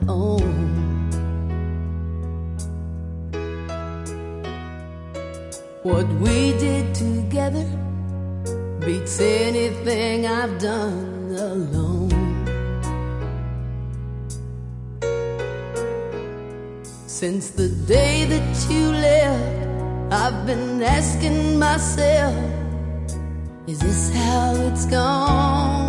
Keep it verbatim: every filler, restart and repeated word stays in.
own. What we did together beats anything I've done alone. Since the day that you left, I've been asking myself, is this how it's gone?